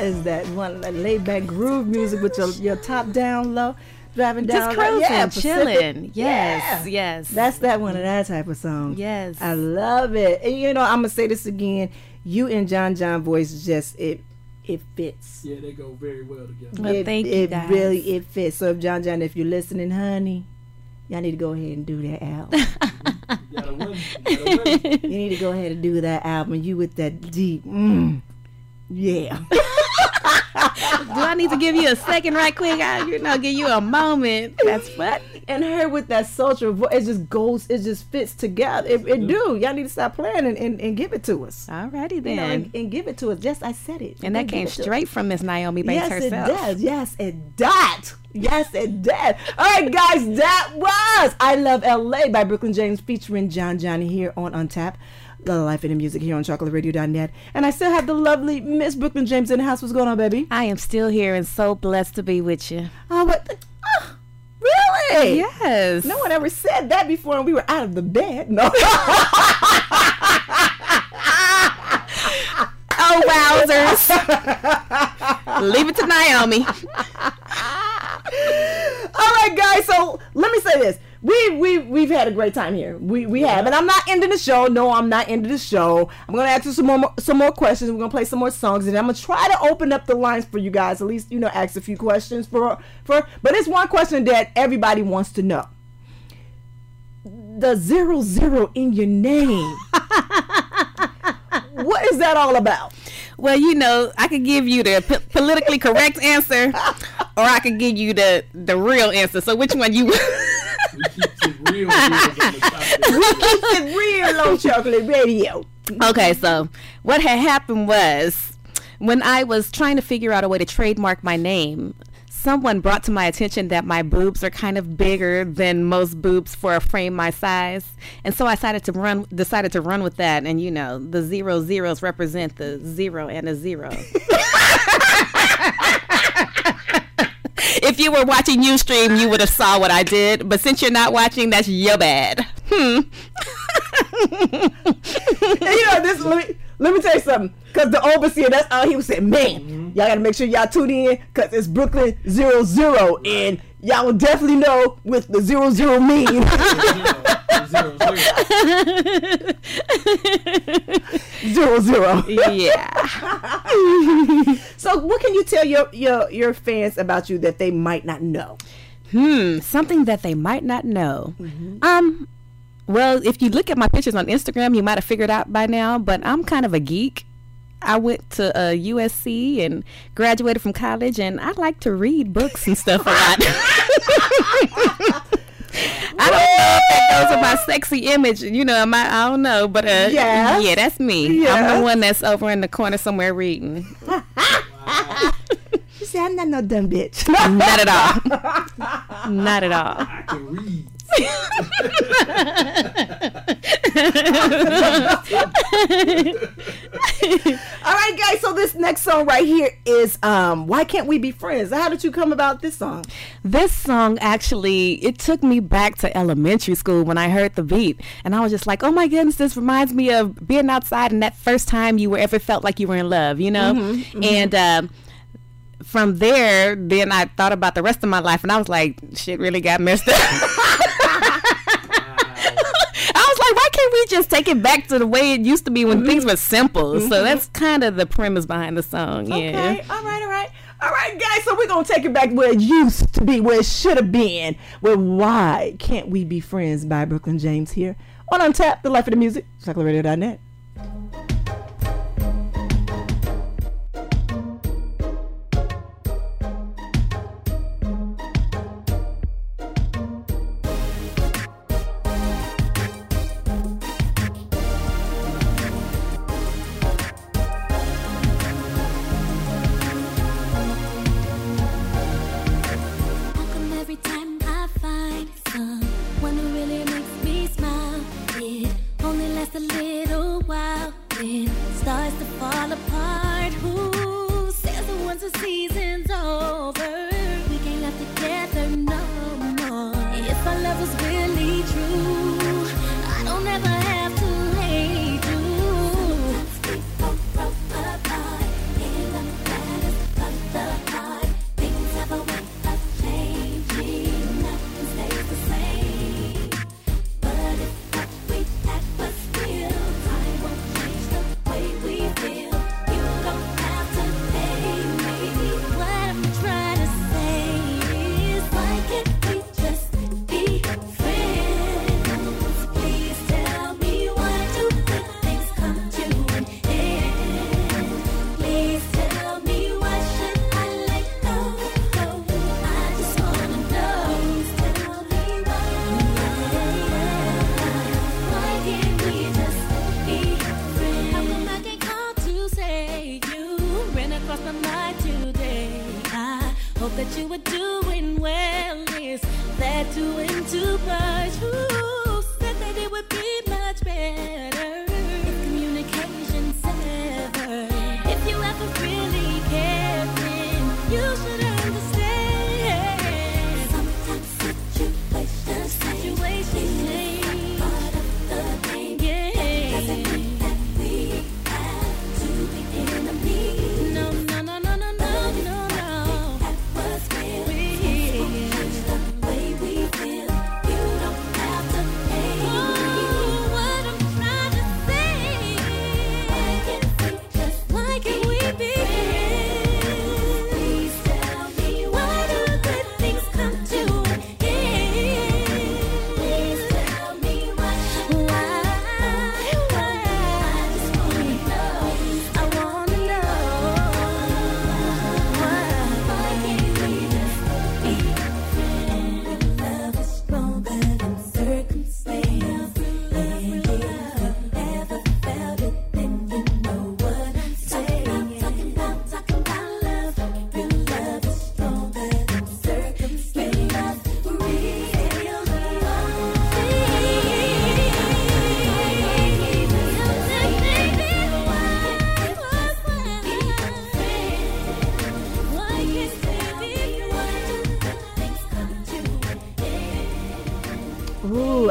is that one that laid back groove music with your, your top down low, driving down, Just cruising, yeah, Pacific. chilling. Yes, Yeah. yes. That's that one of that type of song. Yes. I love it. And you know, I'm gonna say this again. You and John John voice just it it fits. Yeah, they go very well together. Well, it, thank you, it guys. really it fits. So if John John, if you're listening, honey, y'all need to go ahead and do that album. You gotta win. You gotta win. You need to go ahead and do that album. You with that deep, mm, yeah. Do I need to give you a second right quick? I, you know, give you a moment. That's what. And her with that sultry voice, it just goes, it just fits together. It, it do. Y'all need to stop playing and, and, and give it to us. Alrighty You then. know, and, and give it to us. Just I said it. and that Give came it to us. straight from Miss Naomi Bates Yes, herself. it does. Yes, it does. Yes, it does. All right, guys, that was I Love L A by Brooklyn James featuring John Johnny here on Untapped. The Life in the Music here on chocolate radio dot net. And I still have the lovely Miss Brooklyn James in the house. What's going on, baby? I am still here and so blessed to be with you. Oh, what? Oh, really? Yes. No one ever said that before and we were out of the bed. No. Oh, wowzers. Leave it to Naomi. All right, guys. So let me say this: we we we've had a great time here. We we have, and I'm not ending the show. No, I'm not ending the show. I'm gonna ask you some more some more questions. We're gonna play some more songs, and I'm gonna try to open up the lines for you guys. At least you know, ask a few questions for for. But it's one question that everybody wants to know: the zero zero in your name. What is that all about? Well, you know, I could give you the p- politically correct answer, or I could give you the the real answer. So which one you? We keep it real, real on the topic. We keep it real on chocolate radio. Okay, so what had happened was when I was trying to figure out a way to trademark my name, someone brought to my attention that my boobs are kind of bigger than most boobs for a frame my size, and so I decided to run decided to run with that. And you know, the zero zeros represent the zero and a zero. If you were watching Ustream, you would have saw what I did, but since you're not watching, that's your bad. Hmm. And you know, this let me, let me tell you something. Because the overseer, that's all he was saying. Man, Mm-hmm. y'all got to make sure y'all tune in because it's Brooklyn zero zero. And y'all will definitely know what the zero zero mean. Zero, zero, zero zero. zero. Yeah. So what can you tell your, your, your fans about you that they might not know? Hmm. Something that they might not know. Um. Well, if you look at my pictures on Instagram, you might have figured out by now, but I'm kind of a geek. I went to uh, U S C and graduated from college, and I like to read books and stuff a lot. I don't know if that goes with my sexy image, you know. My, I don't know, but uh, Yeah. yeah, that's me. Yeah. I'm the one that's over in the corner somewhere reading. You say, I'm not no dumb bitch. Not at all. Not at all. I can read. All right, guys. So this next song right here is um, "Why Can't We Be Friends?" How did you come about this song? This song actually, it took me back to elementary school when I heard the beat. And I was just like, oh my goodness, this reminds me of being outside and that first time you were ever felt like you were in love, you know? Mm-hmm, And um, from there, then I thought about the rest of my life and I was like, shit really got messed up. I was like, why can't we just take it back to the way it used to be when things were simple? So that's kind of the premise behind the song. Yeah. Okay, all right, all right. All right, guys, so we're going to take it back where it used to be, where it should have been, where Why Can't We Be Friends by Brooklyn James here on Untapped, the Life of the Music, chocolate radio dot net. How come every time I find someone who really makes me smile, it only lasts a little while, then starts to fall apart? Who says the once a season's over, we can't love together no more? If our love was really true, I don't ever have to hate you. Sometimes we both broke apart, and I'm glad it's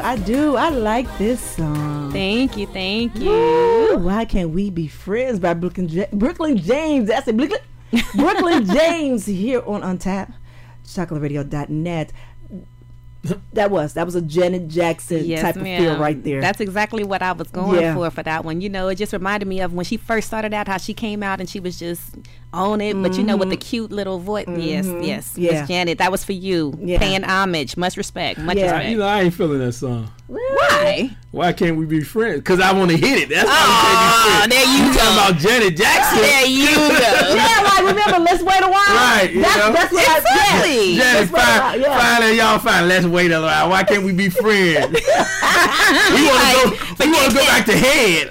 I do. I like this song. Thank you, thank you. Woo, Why Can't We Be Friends by Brooklyn, J- Brooklyn James. That's it. Brooklyn, Brooklyn James here on Untapped. chocolate radio dot net. That was that was a Janet Jackson Yes, type ma'am. of feel right there. That's exactly what I was going Yeah. for for that one. You know, it just reminded me of when she first started out, how she came out and she was just on it, but you know, with the cute little voice. Yes, yes, Yeah. Miss Janet, that was for you. Yeah. Paying homage, much respect, much Yeah. respect. You know, I ain't feeling that song. Why? Why can't we be friends? Because I want to hit it. That's why Oh, we can't be friends. there you talking go. about Janet Jackson. There you go. yeah, like remember, let's wait a while. Right, you That's, know. that's what I Exactly. yeah. Janet, Let's wait a while, fine, yeah. fine, y'all fine. Let's wait a while. Why can't we be friends? we want to go. We want to go back to head.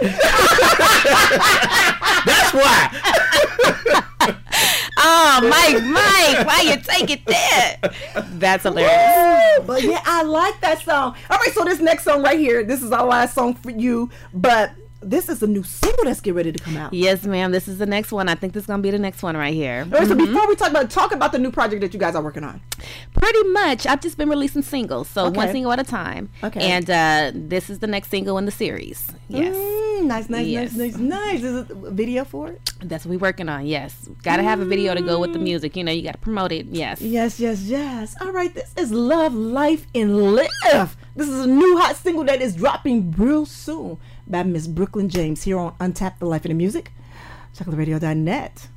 That's why. Oh, Mike, Mike, why you take it there? That's hilarious. Woo! But yeah, I like that song. All right, so this next song right here, this is our last song for you, but this is a new single that's getting ready to come out. Yes, ma'am. This is the next one. I think this is gonna be the next one right here. All right, so before we talk about talk about the new project that you guys are working on. Pretty much, I've just been releasing singles, so one Okay. single at a time. Okay. And uh, this is the next single in the series. Yes, Mm, nice, nice, Yes. nice, nice, nice. Is it a video for it? that's what we're working on. Yes, got to have a video to go with the music. You know, you got to promote it. Yes. Yes, yes, yes. All right, this is Love, Life, and Live. This is a new hot single that is dropping real soon by Miss Brooklyn James here on Untapped the Life and the Music. chocolate radio dot net.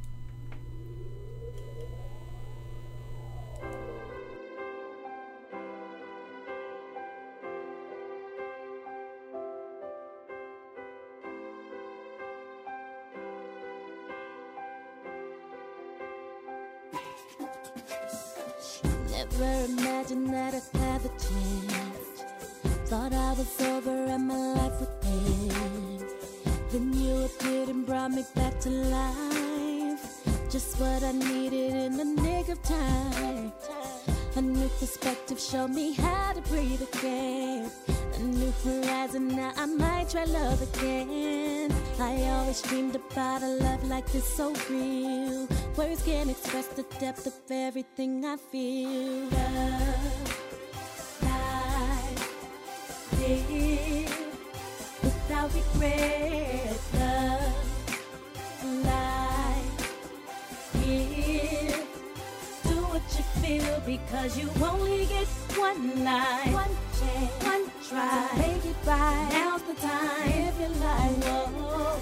Never imagined that I'd have a chance. Thought I was over and my life would end. Then you appeared and brought me back to life. Just what I needed in the nick of time. A new perspective showed me how to breathe again. A new horizon, now I might try love again. I always dreamed about a love like this, so real. Words can't express the depth of everything I feel. Love, life, live without regret. Love, life, give. Do what you feel, because you only get one life, one chance, one try to make it right. Now's the time, if you like. Whoa,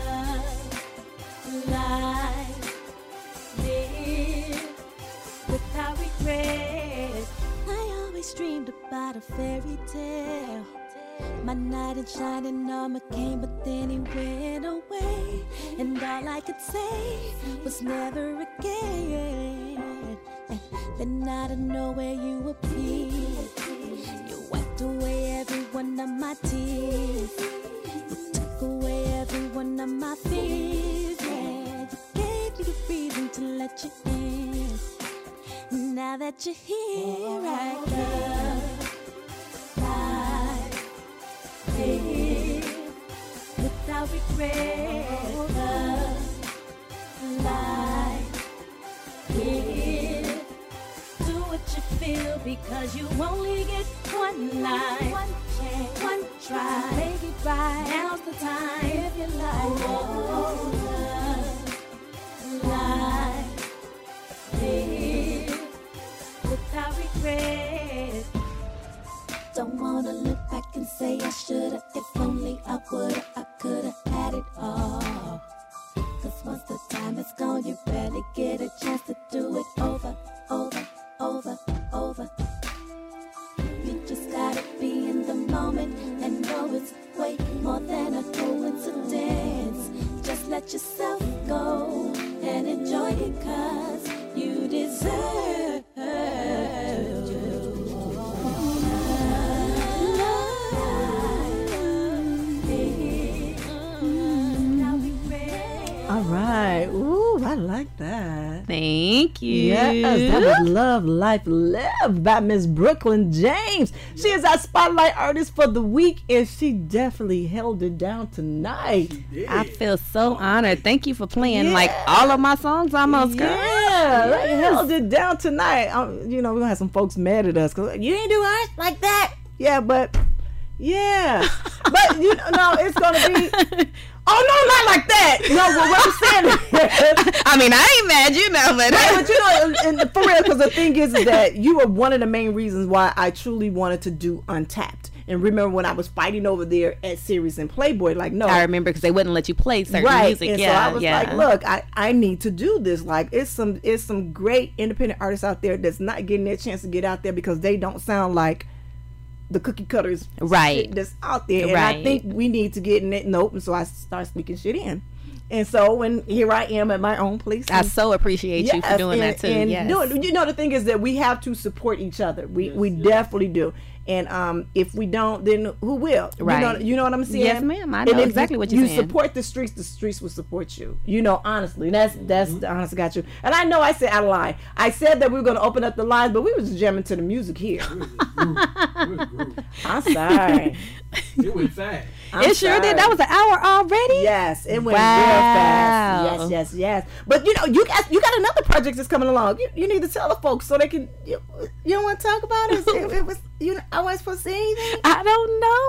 love, life, live without regret. I always dreamed about a fairy tale. My knight in shining armor came, but then he went away. And all I could say was never again. And then out of nowhere you appeared. You wiped away every one of my tears. You took away every one of my fears. Yeah, you gave me a reason to let you in. Now that you're here, I love, life, live without regret. Love, life, live. Do what you feel, because you only get one life, one chance, one try, make it right. Now's the time, if you like. Oh, love, life, live without regret. Don't wanna look back and say I shoulda. If only I woulda, I coulda had it all. Cause once the time is gone, you barely get a chance to do it over, over, over, over. You just gotta be in the moment and know it's way more than a coincidence. Just let yourself go and enjoy it, cause you deserve All right. Ooh, I like that. Thank you. Yes, that was Love, Life, Live by Miss Brooklyn James. She is our spotlight artist for the week, and she definitely held it down tonight. I feel so honored. Thank you for playing Yeah. like all of my songs almost, girl. Yeah, like, held it down tonight. Um, you know, we're gonna have some folks mad at us because you ain't do us like that. Yeah, but yeah, but you know, no, it's gonna be. Oh no, not like that. No, but what I'm saying is, I mean, I ain't mad, you know, but right, but you know, and, and for real, because the thing is, is that you were one of the main reasons why I truly wanted to do Untapped. And remember when I was fighting over there at Sirius and Playboy, like no, I remember because they wouldn't let you play certain right. music. And yeah, so I was yeah. like, look, I, I need to do this. Like it's some it's some great independent artists out there that's not getting their chance to get out there because they don't sound like the cookie cutters Right. shit that's out there. And Right. I think we need to get in it and open. So I start sneaking shit in. And so when here I am at my own place. I and- so appreciate you for Yes, doing and, that too. And yes. doing, you know, the thing is that we have to support each other. We we definitely do. And um, if we don't, then who will? Right. You know, you know what I'm saying? Yes, ma'am. I And know if exactly you, what you're you saying. support the streets, the streets will support you. You know, honestly, that's that's the honest to God you. And I know I said I lied. I said that we were going to open up the lines, but we was jamming to the music here. I'm sorry. It went fast. I'm It sure sorry. did. That was an hour already. Yes, it went Wow. real fast. Yes, yes, yes. But you know, you guys, you got another project that's coming along. You, you need to tell the folks so they can. You, you don't want to talk about it. It, it was you. I wasn't supposed to say anything. I don't know.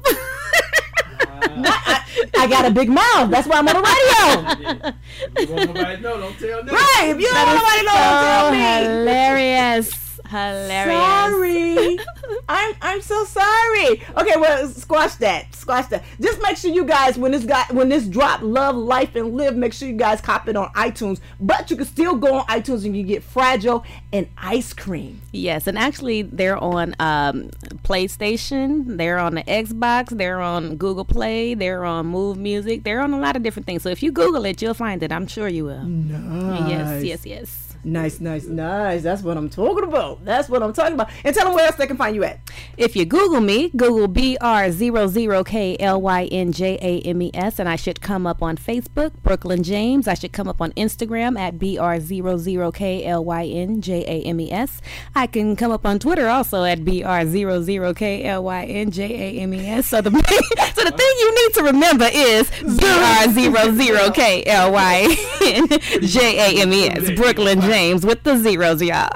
Um. I, I got a big mouth. That's why I'm on the radio. If you want nobody to know, don't tell them. Right? If you don't want nobody to know, don't tell me. Hilarious. Hilarious. Sorry. I'm I'm so sorry. Okay, well, squash that. Squash that. Just make sure you guys, when this guy when this drop, Love, Life, and Live, make sure you guys cop it on iTunes. But you can still go on iTunes and you can get Fragile and Ice Cream. Yes, and actually they're on um, PlayStation, they're on the Xbox, they're on Google Play, they're on Move Music, they're on a lot of different things. So if you Google it, you'll find it. I'm sure you will. Nice. Yes, yes, yes. Nice, nice, nice. That's what I'm talking about. That's what I'm talking about. And tell them where else they can find you at. If you Google me, Google B R zero zero K L Y N J A M E S, and I should come up on Facebook, Brooklyn James. I should come up on Instagram at B R zero zero K L Y N J A M E S. I can come up on Twitter also at B R zero zero K L Y N J A M E S. So the, so the thing you need to remember is B R zero zero K L Y N J A M E S. Brooklyn James with the zeros, y'all.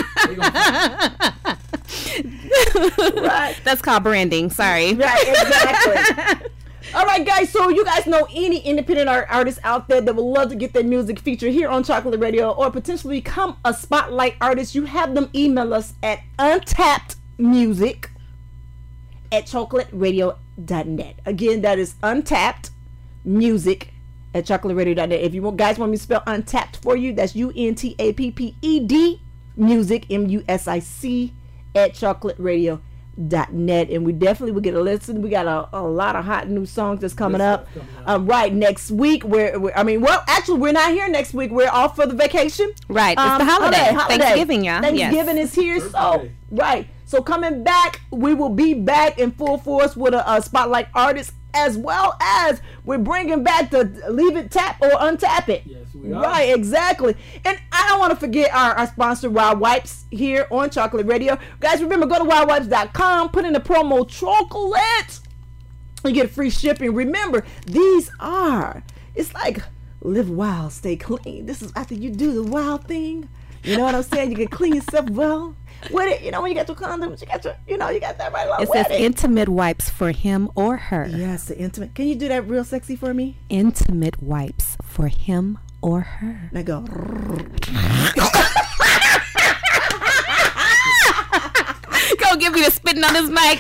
Right. That's called branding. Sorry. Right, exactly. All right, guys. So you guys know any independent art artists out there that would love to get their music featured here on Chocolate Radio or potentially become a spotlight artist, you have them email us at untappedmusic at chocolate radio dot net. Again, that is untappedmusic at chocolate radio dot net. If you want, guys want me to spell untapped for you, that's U N T A P P E D music, M U S I C, at chocolate radio dot net. And we definitely will get a listen. We got a, a lot of hot new songs that's coming up. coming Um, right, next week we're, we're I mean well actually we're not here next week. We're off for the vacation. Right, it's Um, the holiday. holiday. Thanksgiving, y'all. Thanksgiving Yes. is here. So Birthday. right. So coming back, we will be back in full force with a, a spotlight artist, as well as we're bringing back the Leave It Tap or Untap It. Yes, we are. Right, exactly. And I don't want to forget our, our sponsor, Wild Wipes, here on Chocolate Radio. Guys, remember, go to wild wipes dot com, put in the promo chocolate, you get free shipping. Remember, these are, it's like live wild, stay clean. This is after you do the wild thing. You know what I'm saying? You can clean yourself well with it. You know, when you got your condoms, you got your, you know, you got that right along It with says it. intimate wipes for him or her. Yes, the intimate. Can you do that real sexy for me? Intimate wipes for him or her. Now go. Go give me the spitting on his mic.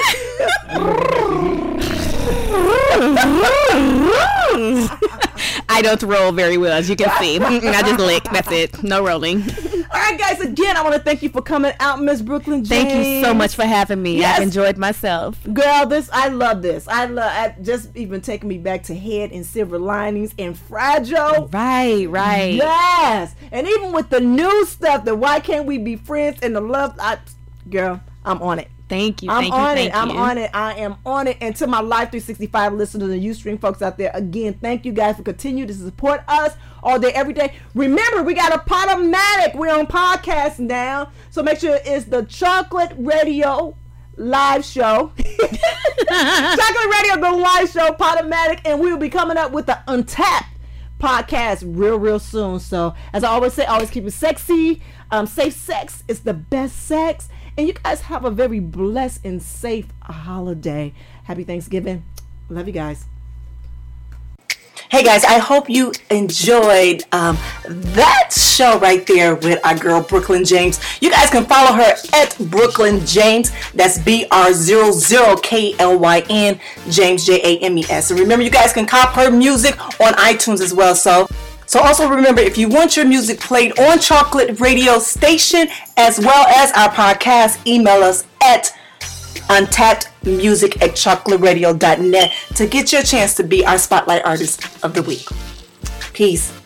I don't roll very well, as you can see. Mm-mm, I just lick. That's it. No rolling. All right, guys. Again, I want to thank you for coming out, Miss Brooklyn James. Thank you so much for having me. Yes. I've enjoyed myself. Girl, this I love this. I love I just even taking me back to Head and Silver Linings and Fragile. Right, right. Yes, and even with the new stuff, the Why Can't We Be Friends and the Love, I, girl, I'm on it. Thank you. I'm thank on you, it. thank I'm you. on it. I am on it. And to my Live three sixty-five listeners and Ustream folks out there, again, thank you guys for continuing to support us all day, every day. Remember, we got a Podomatic. We're on podcast now, so make sure it's the Chocolate Radio live show. Chocolate Radio, the live show, Podomatic, and we will be coming up with the Untapped podcast real, real soon. So, as I always say, always keep it sexy. Um, safe sex is the best sex. And you guys have a very blessed and safe holiday. Happy Thanksgiving. Love you guys. Hey guys, I hope you enjoyed um, that show right there with our girl Brooklyn James. You guys can follow her at Brooklyn James. That's B R zero zero K L Y N James, J A M E S. And remember, you guys can cop her music on iTunes as well. So, so also remember, if you want your music played on Chocolate Radio Station as well as our podcast, email us at untapped music at chocolate radio dot net to get your chance to be our Spotlight Artist of the Week. Peace.